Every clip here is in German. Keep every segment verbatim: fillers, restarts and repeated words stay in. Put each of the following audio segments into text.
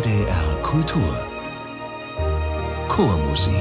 D R Kultur Chormusik.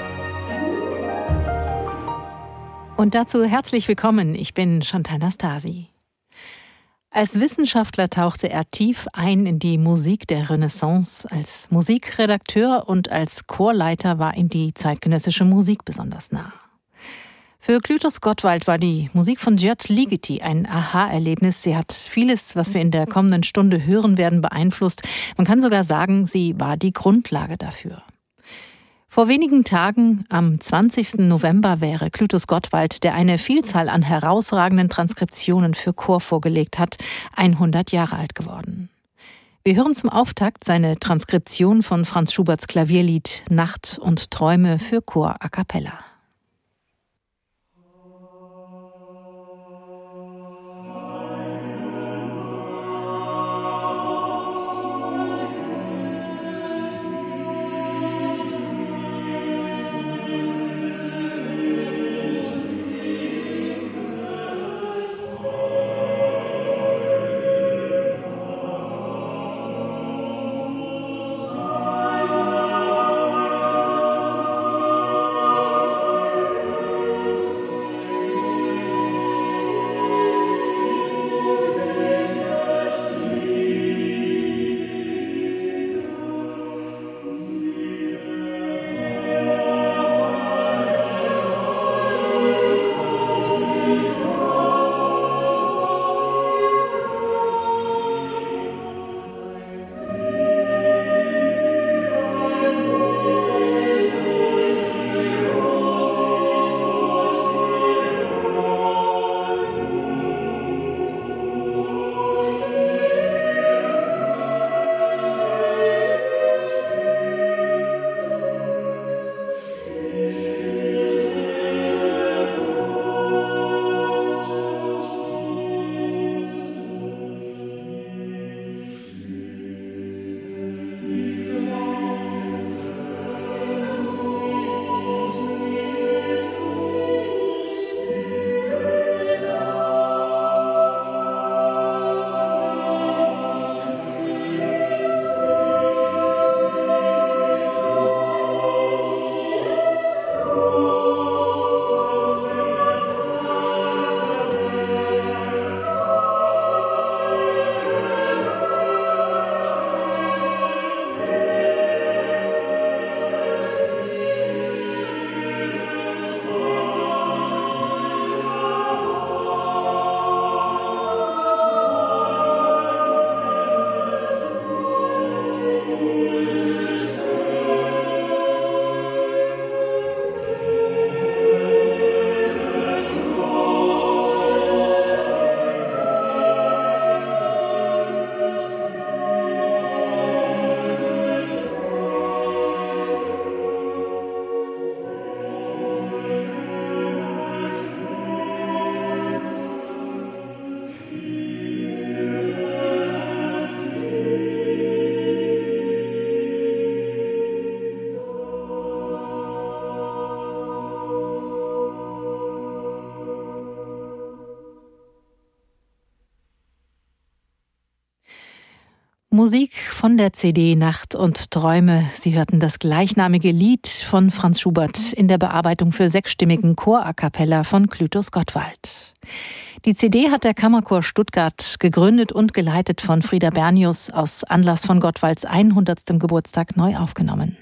Und dazu herzlich willkommen, ich bin Chantal Nastasi. Als Wissenschaftler tauchte er tief ein in die Musik der Renaissance. Als Musikredakteur und als Chorleiter war ihm die zeitgenössische Musik besonders nah. Für Klytos Gottwald war die Musik von György Ligeti ein Aha-Erlebnis. Sie hat vieles, was wir in der kommenden Stunde hören werden, beeinflusst. Man kann sogar sagen, sie war die Grundlage dafür. Vor wenigen Tagen, am zwanzigsten November, wäre Klytos Gottwald, der eine Vielzahl an herausragenden Transkriptionen für Chor vorgelegt hat, hundert Jahre alt geworden. Wir hören zum Auftakt seine Transkription von Franz Schuberts Klavierlied Nacht und Träume für Chor a cappella. Musik von der C D Nacht und Träume. Sie hörten das gleichnamige Lied von Franz Schubert in der Bearbeitung für sechsstimmigen Chor a cappella von Klytos Gottwald. Die C D hat der Kammerchor Stuttgart, gegründet und geleitet von Frieder Bernius, aus Anlass von Gottwalds hundertstem Geburtstag neu aufgenommen.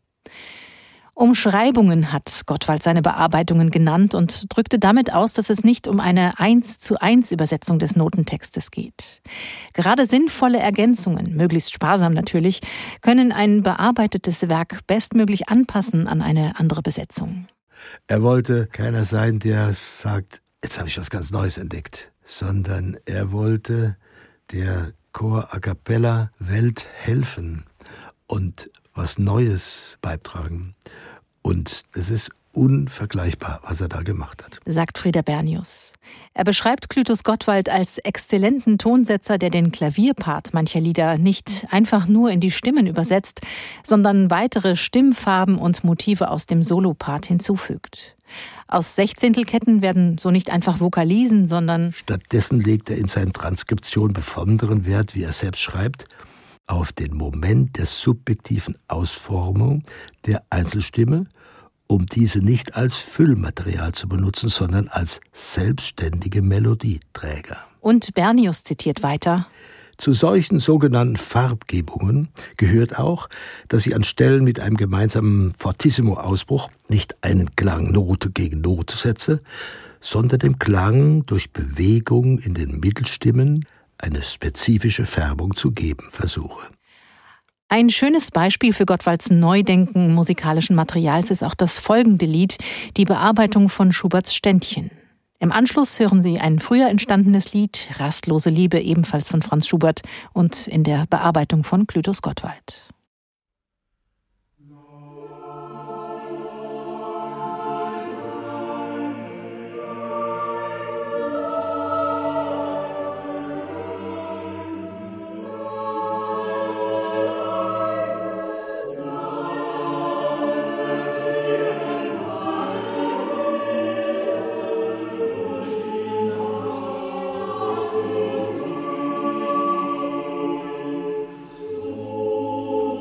Umschreibungen hat Gottwald seine Bearbeitungen genannt und drückte damit aus, dass es nicht um eine eins zu eins Übersetzung des Notentextes geht. Gerade sinnvolle Ergänzungen, möglichst sparsam natürlich, können ein bearbeitetes Werk bestmöglich anpassen an eine andere Besetzung. Er wollte keiner sein, der sagt, jetzt habe ich was ganz Neues entdeckt, sondern er wollte der Chor a cappella Welt helfen und was Neues beitragen. Und es ist unvergleichbar, was er da gemacht hat, sagt Frieder Bernius. Er beschreibt Klytos Gottwald als exzellenten Tonsetzer, der den Klavierpart mancher Lieder nicht einfach nur in die Stimmen übersetzt, sondern weitere Stimmfarben und Motive aus dem Solopart hinzufügt. Aus Sechzehntelketten werden so nicht einfach Vokalisen, sondern stattdessen legt er in seinen Transkriptionen besonderen Wert, wie er selbst schreibt, auf den Moment der subjektiven Ausformung der Einzelstimme, um diese nicht als Füllmaterial zu benutzen, sondern als selbstständige Melodieträger. Und Bernius zitiert weiter: Zu solchen sogenannten Farbgebungen gehört auch, dass ich an Stellen mit einem gemeinsamen Fortissimo-Ausbruch nicht einen Klang Note gegen Note setze, sondern dem Klang durch Bewegung in den Mittelstimmen eine spezifische Färbung zu geben versuche. Ein schönes Beispiel für Gottwalds Neudenken musikalischen Materials ist auch das folgende Lied, die Bearbeitung von Schuberts Ständchen. Im Anschluss hören Sie ein früher entstandenes Lied, Rastlose Liebe, ebenfalls von Franz Schubert und in der Bearbeitung von Clytus Gottwald. Oh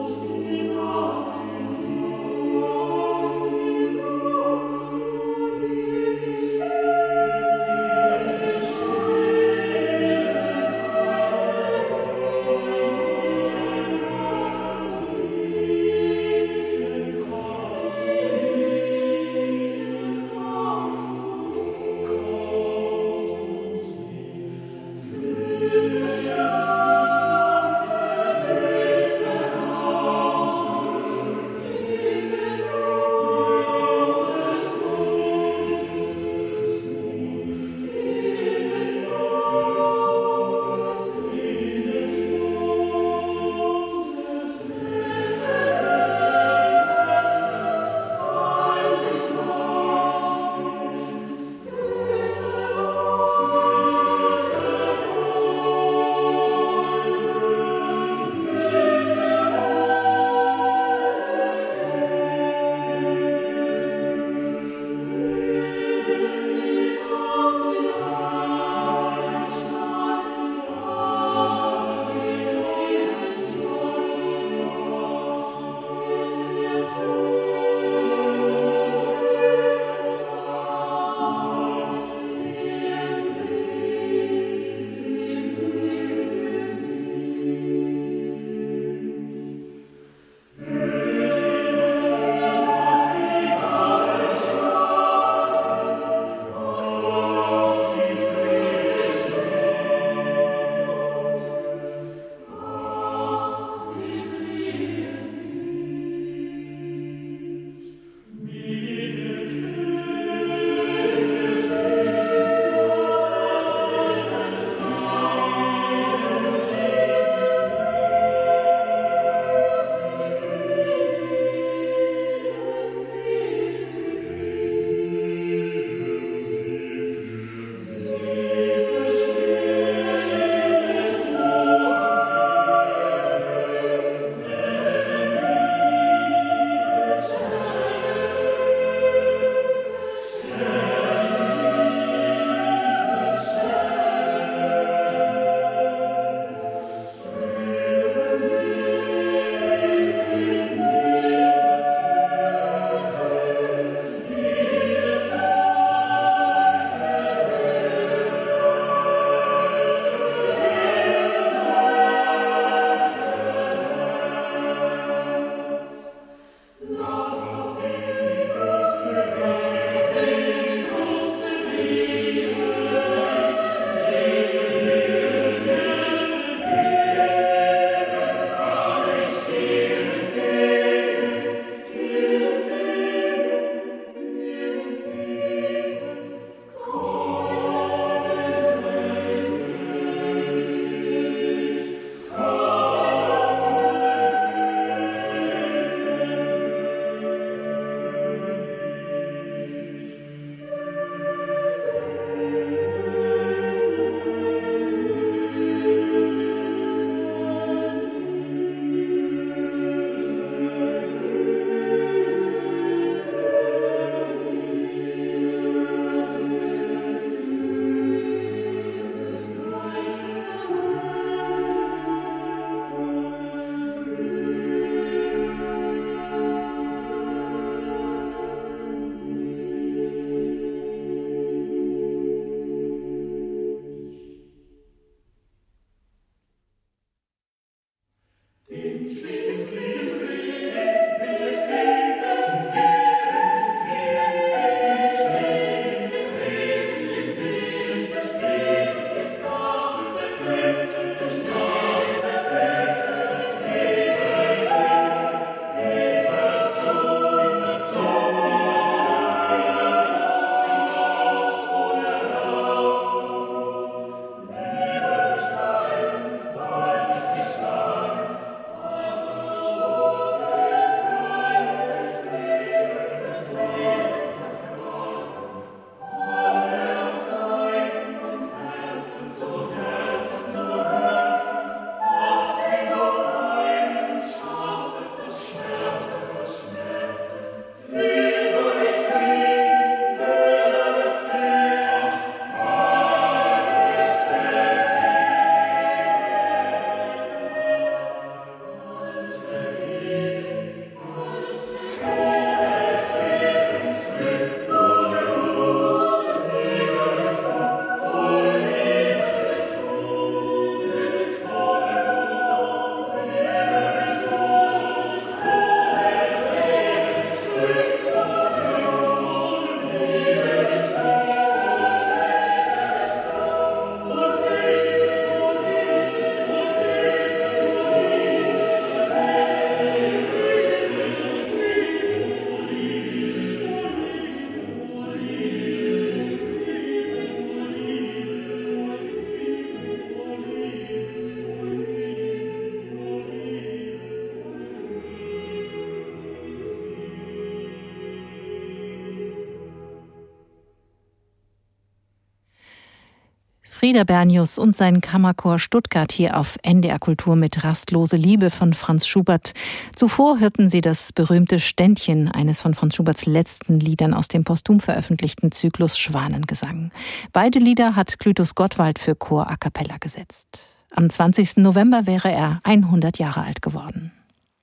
Frieder Bernius und sein Kammerchor Stuttgart hier auf N D R Kultur mit Rastlose Liebe von Franz Schubert. Zuvor hörten Sie das berühmte Ständchen, eines von Franz Schuberts letzten Liedern aus dem posthum veröffentlichten Zyklus Schwanengesang. Beide Lieder hat Clytus Gottwald für Chor a cappella gesetzt. Am zwanzigsten November wäre er hundert Jahre alt geworden.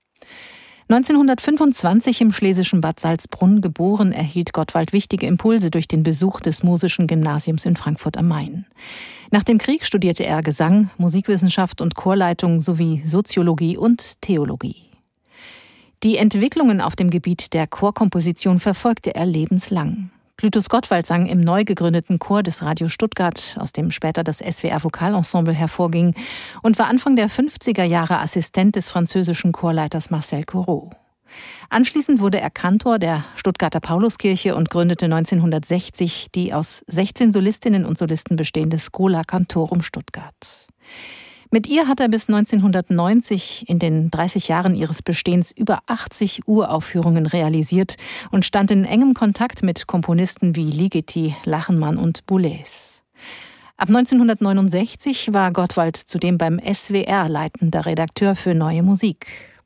neunzehnhundertfünfundzwanzig im schlesischen Bad Salzbrunn geboren, erhielt Gottwald wichtige Impulse durch den Besuch des Musischen Gymnasiums in Frankfurt am Main. Nach dem Krieg studierte er Gesang, Musikwissenschaft und Chorleitung sowie Soziologie und Theologie. Die Entwicklungen auf dem Gebiet der Chorkomposition verfolgte er lebenslang. Clytus Gottwald sang im neu gegründeten Chor des Radio Stuttgart, aus dem später das S W R Vokalensemble hervorging, und war Anfang der fünfziger Jahre Assistent des französischen Chorleiters Marcel Corot. Anschließend wurde er Kantor der Stuttgarter Pauluskirche und gründete neunzehnhundertsechzig die aus sechzehn Solistinnen und Solisten bestehende Schola Cantorum Stuttgart. Mit ihr hat er bis neunzehnhundertneunzig in den dreißig Jahren ihres Bestehens über achtzig Uraufführungen realisiert und stand in engem Kontakt mit Komponisten wie Ligeti, Lachenmann und Boulez. Ab neunzehnhundertneunundsechzig war Gottwald zudem beim S W R leitender Redakteur für Neue Musik.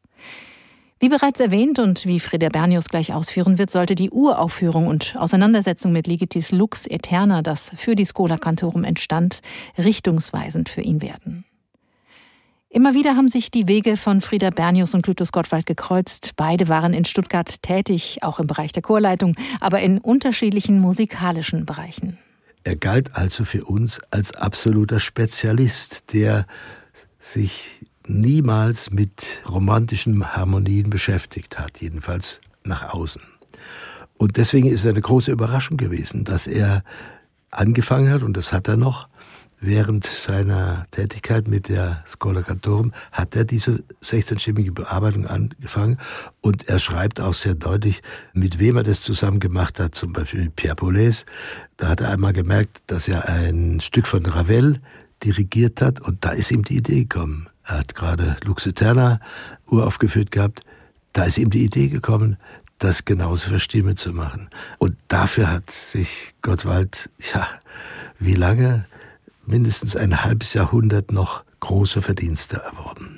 Wie bereits erwähnt und wie Frieder Bernius gleich ausführen wird, sollte die Uraufführung und Auseinandersetzung mit Ligetis Lux Aeterna, das für die Schola Cantorum entstand, richtungsweisend für ihn werden. Immer wieder haben sich die Wege von Frieder Bernius und Clytus Gottwald gekreuzt. Beide waren in Stuttgart tätig, auch im Bereich der Chorleitung, aber in unterschiedlichen musikalischen Bereichen. Er galt also für uns als absoluter Spezialist, der sich niemals mit romantischen Harmonien beschäftigt hat, jedenfalls nach außen. Und deswegen ist es eine große Überraschung gewesen, dass er angefangen hat, und das hat er noch, während seiner Tätigkeit mit der Schola Cantorum hat er diese sechzehnstimmige Bearbeitung angefangen, und er schreibt auch sehr deutlich, mit wem er das zusammen gemacht hat, zum Beispiel mit Pierre Boulez. Da hat er einmal gemerkt, dass er ein Stück von Ravel dirigiert hat, und da ist ihm die Idee gekommen. Er hat gerade Lux Aeterna uraufgeführt gehabt, da ist ihm die Idee gekommen, das genauso für Stimme zu machen. Und dafür hat sich Gottwald, ja, wie lange? mindestens ein halbes Jahrhundert noch große Verdienste erworben.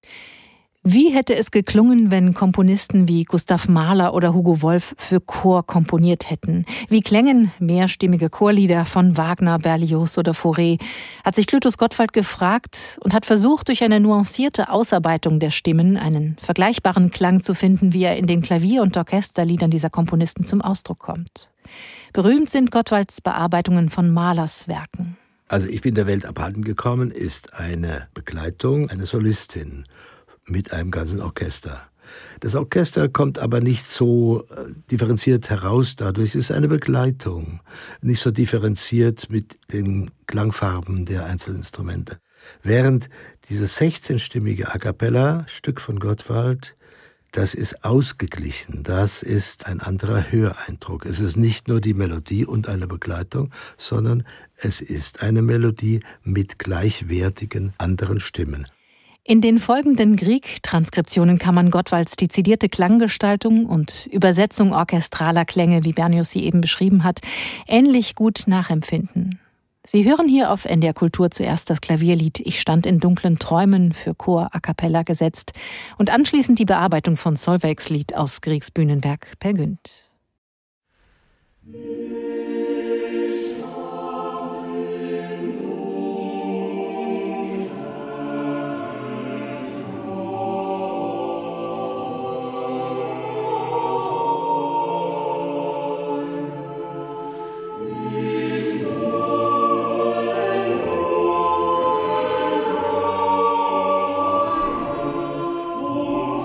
Wie hätte es geklungen, wenn Komponisten wie Gustav Mahler oder Hugo Wolf für Chor komponiert hätten? Wie klängen mehrstimmige Chorlieder von Wagner, Berlioz oder Fauré? Hat sich Clytus Gottwald gefragt und hat versucht, durch eine nuancierte Ausarbeitung der Stimmen einen vergleichbaren Klang zu finden, wie er in den Klavier- und Orchesterliedern dieser Komponisten zum Ausdruck kommt. Berühmt sind Gottwalds Bearbeitungen von Mahlers Werken. Also ich bin der Welt abhanden gekommen ist eine Begleitung einer Solistin mit einem ganzen Orchester. Das Orchester kommt aber nicht so differenziert heraus dadurch, es ist eine Begleitung, nicht so differenziert mit den Klangfarben der einzelnen Instrumente. Während dieses sechzehnstimmige A Cappella-Stück von Gottwald, das ist ausgeglichen, das ist ein anderer Höreindruck. Es ist nicht nur die Melodie und eine Begleitung, sondern es ist eine Melodie mit gleichwertigen anderen Stimmen. In den folgenden Grieg-Transkriptionen kann man Gottwalds dezidierte Klanggestaltung und Übersetzung orchestraler Klänge, wie Bernius sie eben beschrieben hat, ähnlich gut nachempfinden. Sie hören hier auf N D R Kultur zuerst das Klavierlied »Ich stand in dunklen Träumen« für Chor a cappella gesetzt und anschließend die Bearbeitung von Solveigs Lied aus Griegs Bühnenwerk Per Gynt.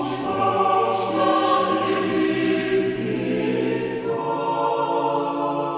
Stand in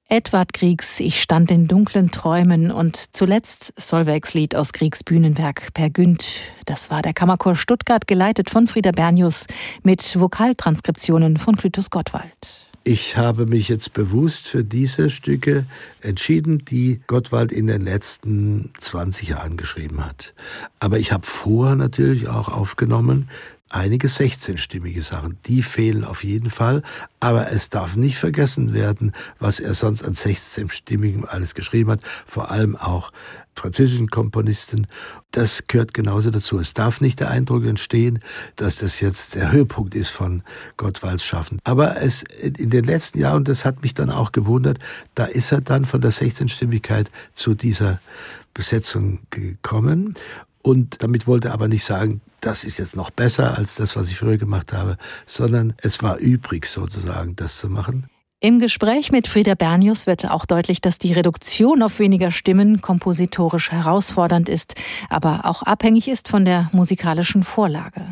Edvard Griegs Ich stand in dunklen Träumen und zuletzt Solveigs Lied aus Griegs Bühnenwerk Per Günd. Das war der Kammerchor Stuttgart, geleitet von Frieder Bernius mit Vokaltranskriptionen von Clytus Gottwald. Ich habe mich jetzt bewusst für diese Stücke entschieden, die Gottwald in den letzten zwanzig Jahren geschrieben hat. Aber ich habe vorher natürlich auch aufgenommen einige sechzehnstimmige Sachen. Die fehlen auf jeden Fall. Aber es darf nicht vergessen werden, was er sonst an sechzehnstimmigem alles geschrieben hat. Vor allem auch französischen Komponisten. Das gehört genauso dazu. Es darf nicht der Eindruck entstehen, dass das jetzt der Höhepunkt ist von Gottwalds Schaffen. Aber es in den letzten Jahren, das hat mich dann auch gewundert, da ist er dann von der sechzehnstimmigkeit zu dieser Besetzung gekommen. Und damit wollte er aber nicht sagen, das ist jetzt noch besser als das, was ich früher gemacht habe, sondern es war übrig sozusagen, das zu machen. Im Gespräch mit Frieder Bernius wird auch deutlich, dass die Reduktion auf weniger Stimmen kompositorisch herausfordernd ist, aber auch abhängig ist von der musikalischen Vorlage.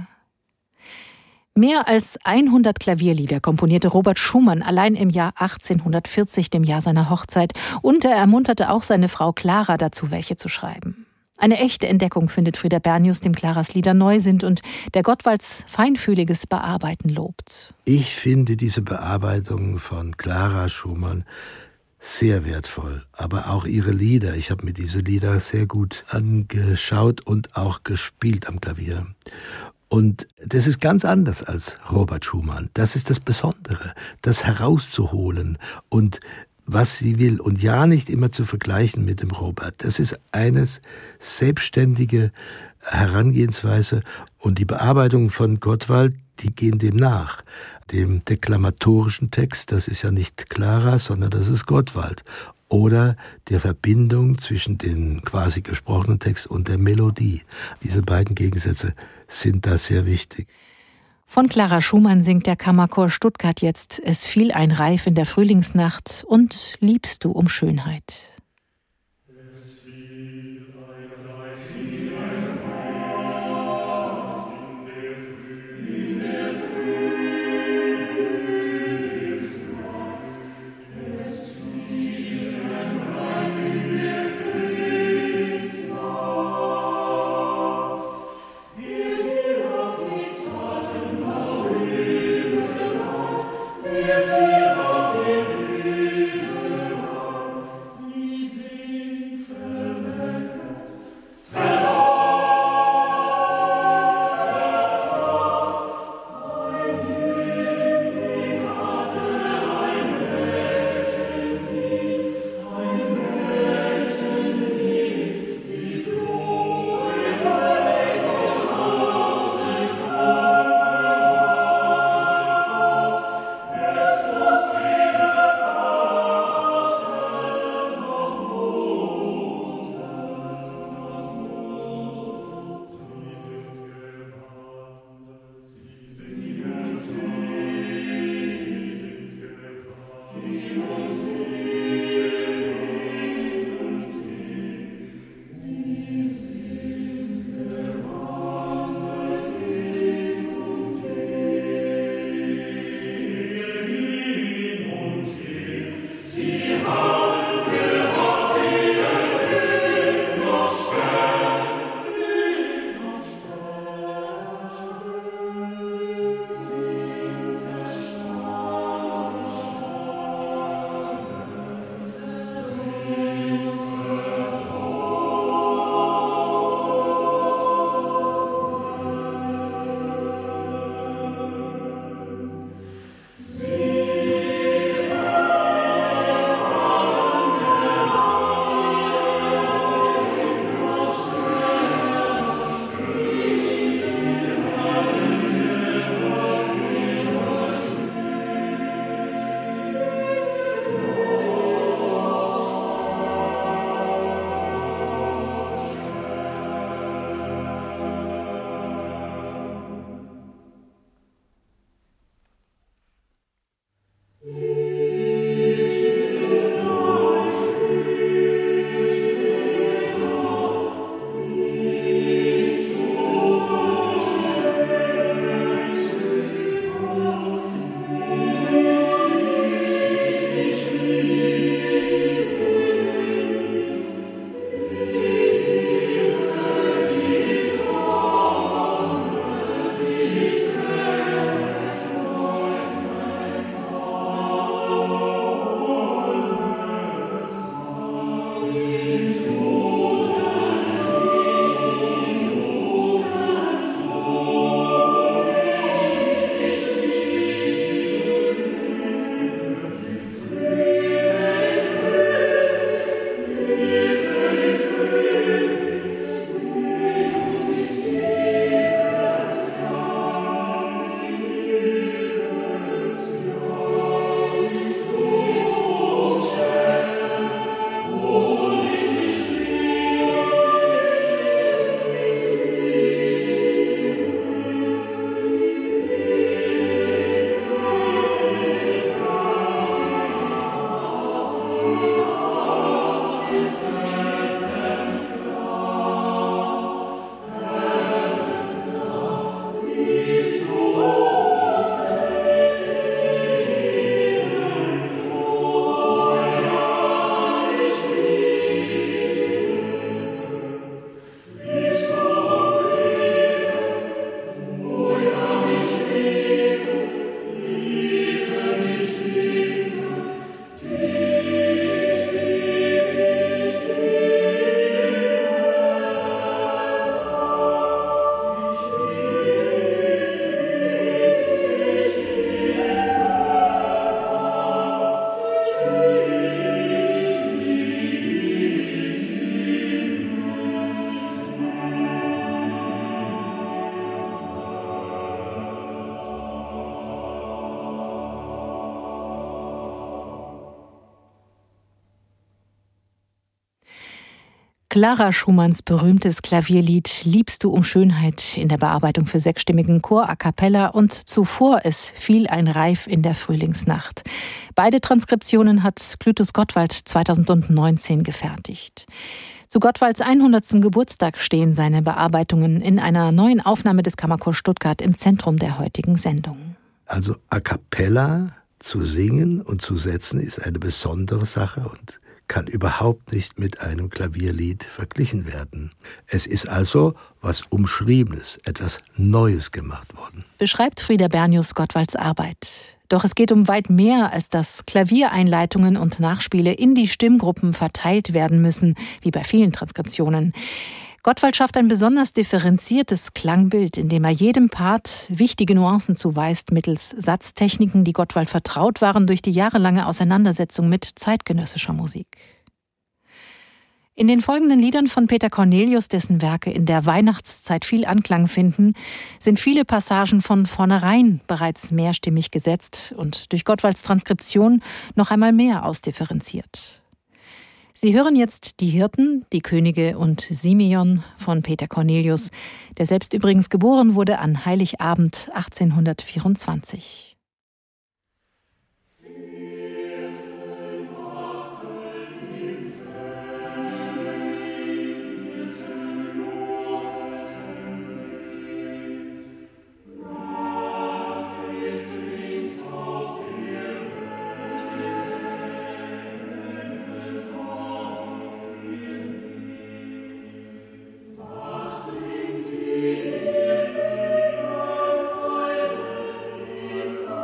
Mehr als hundert Klavierlieder komponierte Robert Schumann allein im Jahr achtzehnhundertvierzig, dem Jahr seiner Hochzeit, und er ermunterte auch seine Frau Clara dazu, welche zu schreiben. Eine echte Entdeckung findet Frieder Bernius, dem Claras Lieder neu sind und der Gottwalds feinfühliges Bearbeiten lobt. Ich finde diese Bearbeitung von Clara Schumann sehr wertvoll, aber auch ihre Lieder. Ich habe mir diese Lieder sehr gut angeschaut und auch gespielt am Klavier. Und das ist ganz anders als Robert Schumann. Das ist das Besondere, das herauszuholen und was sie will und ja nicht immer zu vergleichen mit dem Robert. Das ist eine selbstständige Herangehensweise und die Bearbeitung von Gottwald, die gehen dem nach. Dem deklamatorischen Text, das ist ja nicht Clara, sondern das ist Gottwald. Oder der Verbindung zwischen dem quasi gesprochenen Text und der Melodie. Diese beiden Gegensätze sind da sehr wichtig. Von Clara Schumann singt der Kammerchor Stuttgart jetzt Es fiel ein Reif in der Frühlingsnacht und Liebst du um Schönheit. Sie Clara Schumanns berühmtes Klavierlied Liebst du um Schönheit in der Bearbeitung für sechsstimmigen Chor a cappella und zuvor Es fiel ein Reif in der Frühlingsnacht. Beide Transkriptionen hat Clytus Gottwald zweitausendneunzehn gefertigt. Zu Gottwalds hundertsten Geburtstag stehen seine Bearbeitungen in einer neuen Aufnahme des Kammerchors Stuttgart im Zentrum der heutigen Sendung. Also a cappella zu singen und zu setzen ist eine besondere Sache und kann überhaupt nicht mit einem Klavierlied verglichen werden. Es ist also was Umschriebenes, etwas Neues gemacht worden. Beschreibt Frieder Bernius Gottwalds Arbeit. Doch es geht um weit mehr, als dass Klaviereinleitungen und Nachspiele in die Stimmgruppen verteilt werden müssen, wie bei vielen Transkriptionen. Gottwald schafft ein besonders differenziertes Klangbild, indem er jedem Part wichtige Nuancen zuweist mittels Satztechniken, die Gottwald vertraut waren durch die jahrelange Auseinandersetzung mit zeitgenössischer Musik. In den folgenden Liedern von Peter Cornelius, dessen Werke in der Weihnachtszeit viel Anklang finden, sind viele Passagen von vornherein bereits mehrstimmig gesetzt und durch Gottwalds Transkription noch einmal mehr ausdifferenziert. Sie hören jetzt Die Hirten, die Könige und Simeon von Peter Cornelius, der selbst übrigens geboren wurde an Heiligabend achtzehnhundertvierundzwanzig. Oh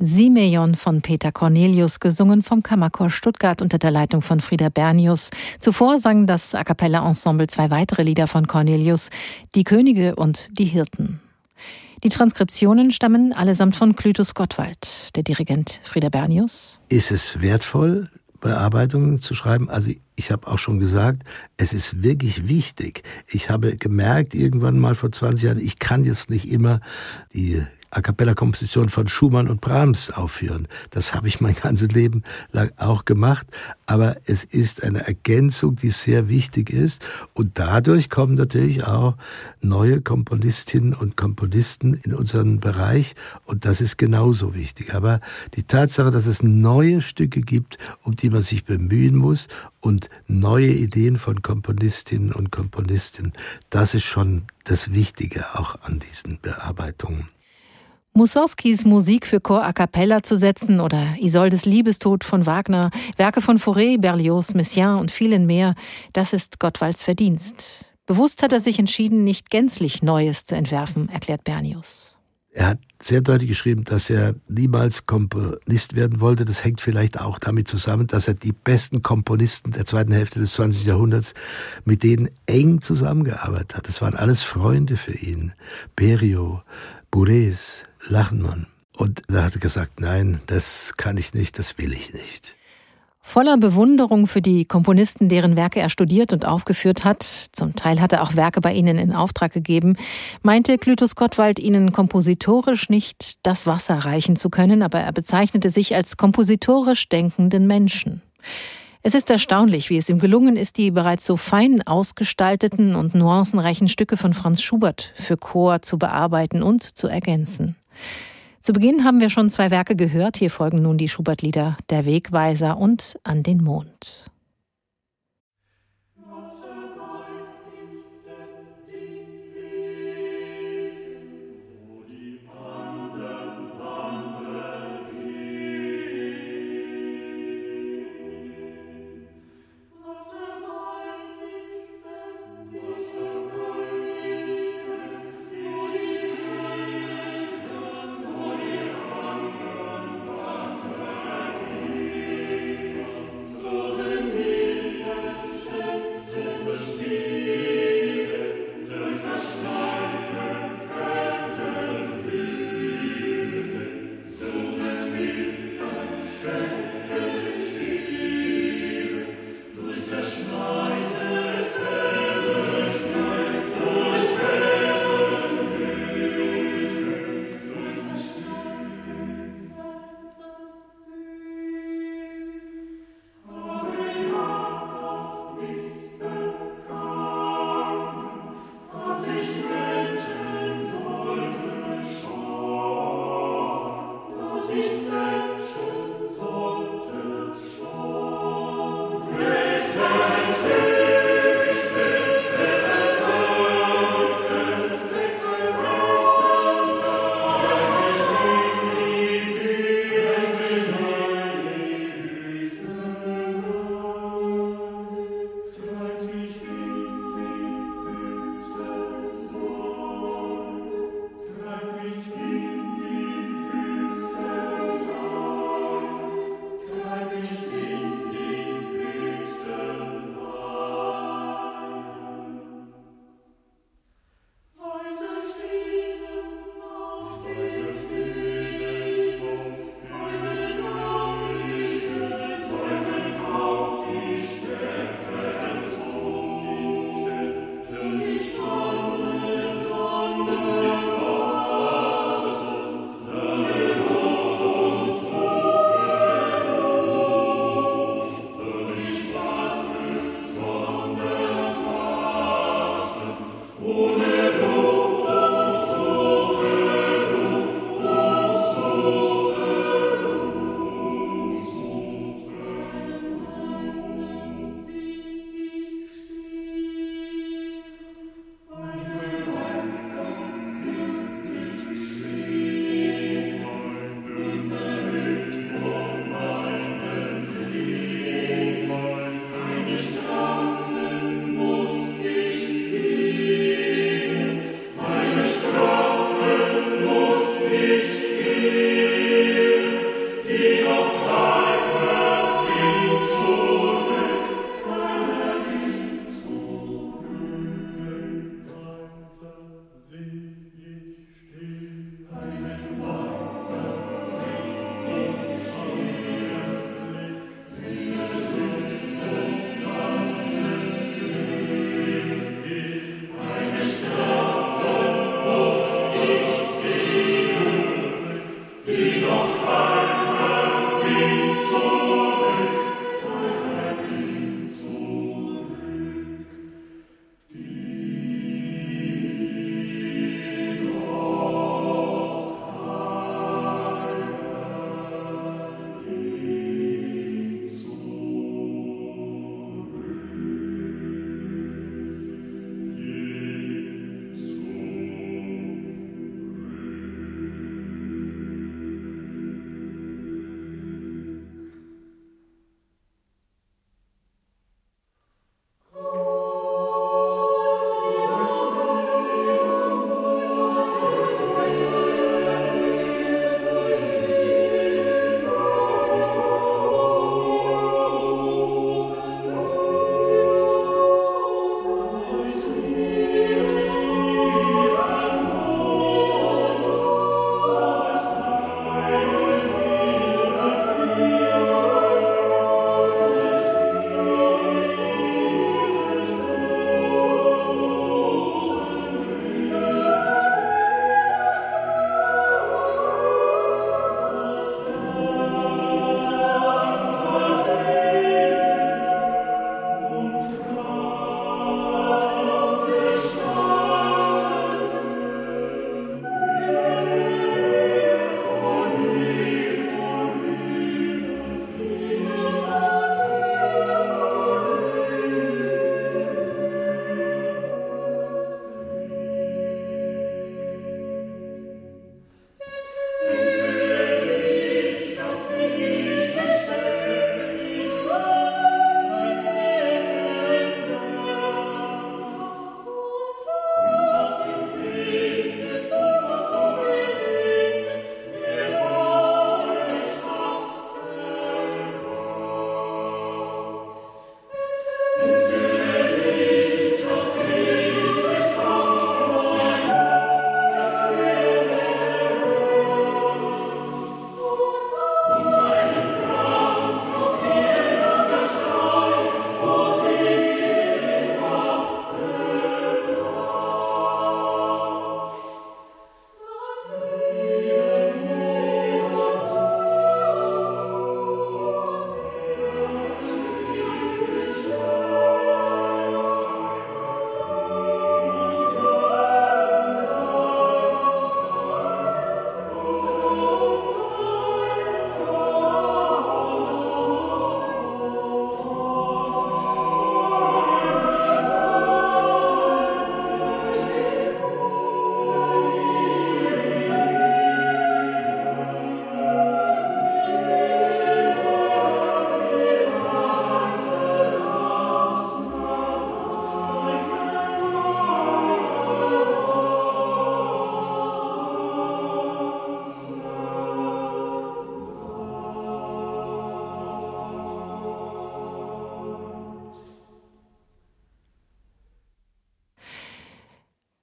Simeon von Peter Cornelius, gesungen vom Kammerchor Stuttgart unter der Leitung von Frieda Bernius. Zuvor sang das A cappella Ensemble zwei weitere Lieder von Cornelius, Die Könige und die Hirten. Die Transkriptionen stammen allesamt von Clytus Gottwald. Der Dirigent Frieda Bernius. Ist es wertvoll, Bearbeitungen zu schreiben? Also ich habe auch schon gesagt, es ist wirklich wichtig. Ich habe gemerkt, irgendwann mal vor zwanzig Jahren, ich kann jetzt nicht immer die A-cappella-Komposition von Schumann und Brahms aufführen. Das habe ich mein ganzes Leben lang auch gemacht. Aber es ist eine Ergänzung, die sehr wichtig ist. Und dadurch kommen natürlich auch neue Komponistinnen und Komponisten in unseren Bereich. Und das ist genauso wichtig. Aber die Tatsache, dass es neue Stücke gibt, um die man sich bemühen muss und neue Ideen von Komponistinnen und Komponisten, das ist schon das Wichtige auch an diesen Bearbeitungen. Mussorgskis Musik für Chor a cappella zu setzen oder Isoldes Liebestod von Wagner, Werke von Fauré, Berlioz, Messiaen und vielen mehr, das ist Gottwalds Verdienst. Bewusst hat er sich entschieden, nicht gänzlich Neues zu entwerfen, erklärt Bernius. Er hat sehr deutlich geschrieben, dass er niemals Komponist werden wollte. Das hängt vielleicht auch damit zusammen, dass er die besten Komponisten der zweiten Hälfte des zwanzigsten Jahrhunderts mit denen eng zusammengearbeitet hat. Das waren alles Freunde für ihn. Berio, Bourrez, Lachenmann. Und da hat er gesagt, nein, das kann ich nicht, das will ich nicht. Voller Bewunderung für die Komponisten, deren Werke er studiert und aufgeführt hat, zum Teil hat er auch Werke bei ihnen in Auftrag gegeben, meinte Clytus Gottwald, ihnen kompositorisch nicht das Wasser reichen zu können, aber er bezeichnete sich als kompositorisch denkenden Menschen. Es ist erstaunlich, wie es ihm gelungen ist, die bereits so fein ausgestalteten und nuancenreichen Stücke von Franz Schubert für Chor zu bearbeiten und zu ergänzen. Zu Beginn haben wir schon zwei Werke gehört. Hier folgen nun die Schubert-Lieder Der Wegweiser und An den Mond. So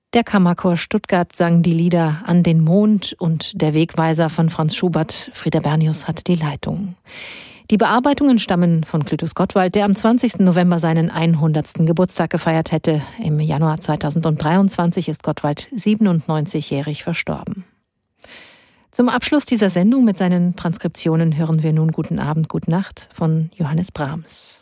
Der Kammerchor Stuttgart sang die Lieder An den Mond und Der Wegweiser von Franz Schubert. Frieder Bernius hatte die Leitung. Die Bearbeitungen stammen von Clytus Gottwald, der am zwanzigsten November seinen hundertsten Geburtstag gefeiert hätte. Im Januar zweitausenddreiundzwanzig ist Gottwald siebenundneunzigjährig verstorben. Zum Abschluss dieser Sendung mit seinen Transkriptionen hören wir nun Guten Abend, Gute Nacht von Johannes Brahms.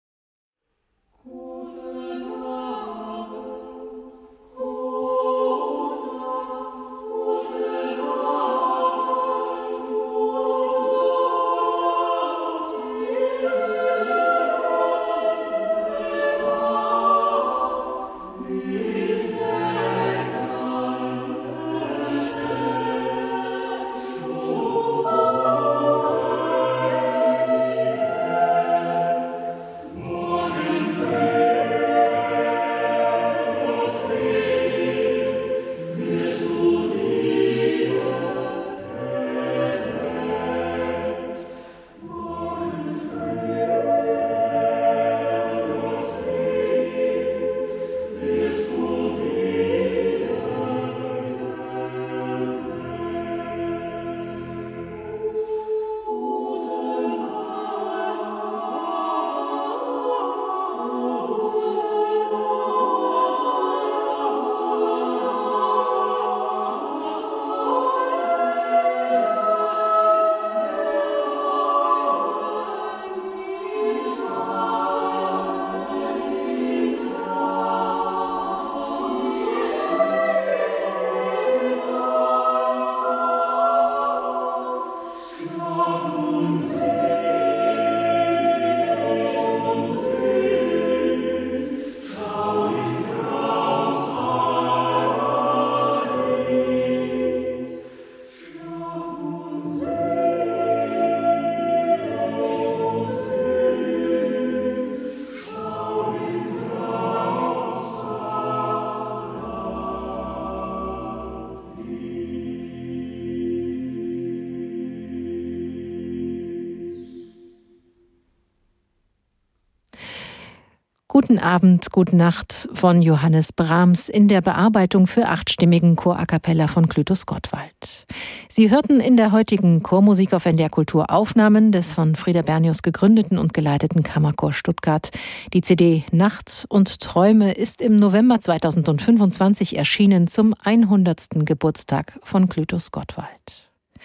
Guten Abend, Gute Nacht von Johannes Brahms in der Bearbeitung für achtstimmigen Chor a cappella von Clytus Gottwald. Sie hörten in der heutigen Chormusik auf N D R Kultur Aufnahmen des von Frieder Bernius gegründeten und geleiteten Kammerchor Stuttgart. Die C D Nacht und Träume ist im November zweitausendfünfundzwanzig erschienen zum hundertsten Geburtstag von Clytus Gottwald.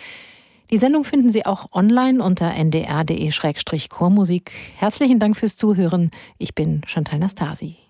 Die Sendung finden Sie auch online unter n d r punkt d e slash chormusik. Herzlichen Dank fürs Zuhören. Ich bin Chantal Nastasi.